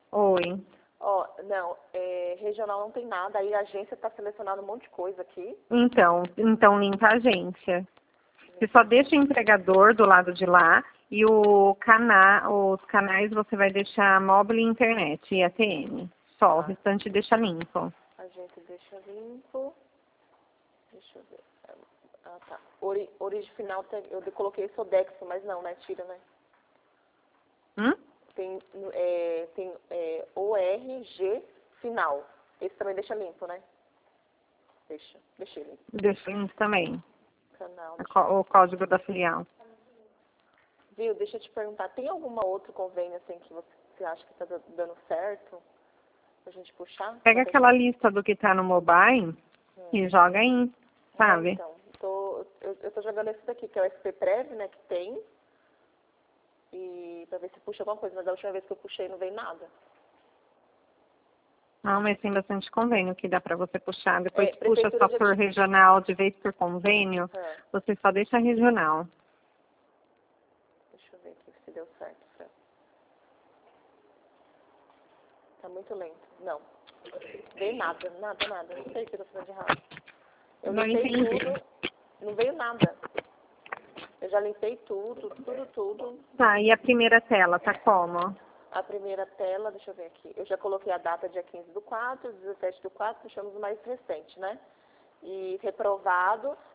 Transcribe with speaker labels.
Speaker 1: Oi.
Speaker 2: Ó, não, regional não tem nada, aí a agência tá selecionando um monte de coisa aqui.
Speaker 1: Então limpa a agência. Você só deixa o empregador do lado de lá e os canais você vai deixar móvel e internet e ATM. Só, o restante deixa limpo.
Speaker 2: Agência deixa limpo. Deixa eu ver. Ah, tá. Origem final, eu coloquei Sodexo, mas não, né? Tira, né? Tem ORG final. Esse também deixa limpo, né? Deixei limpo.
Speaker 1: Deixa limpo também.
Speaker 2: Canal.
Speaker 1: O código da filial.
Speaker 2: Viu, deixa eu te perguntar, tem alguma outro convênio assim que você acha que tá dando certo? Pra gente puxar?
Speaker 1: Pega aquela lista do que tá no mobile e joga aí, sabe?
Speaker 2: Então, eu tô jogando esse daqui, que é o SP Prev, né, que tem. E pra ver se puxa alguma coisa, mas a última vez que eu puxei não veio nada.
Speaker 1: Não, mas tem bastante convênio que dá para você puxar. Depois puxa
Speaker 2: Prefeitura
Speaker 1: só por regional, de vez por convênio, você só deixa regional.
Speaker 2: Deixa eu ver aqui se deu certo. Tá muito lento. Não. Veio nada. Não sei o que eu tô fazendo de errado. Eu limpei tudo, não veio nada. Eu já limpei tudo.
Speaker 1: Tá, e a primeira tela, tá como?
Speaker 2: A primeira tela, deixa eu ver aqui. Eu já coloquei a data dia 15/4, 17/4, deixamos o mais recente, né? E reprovado.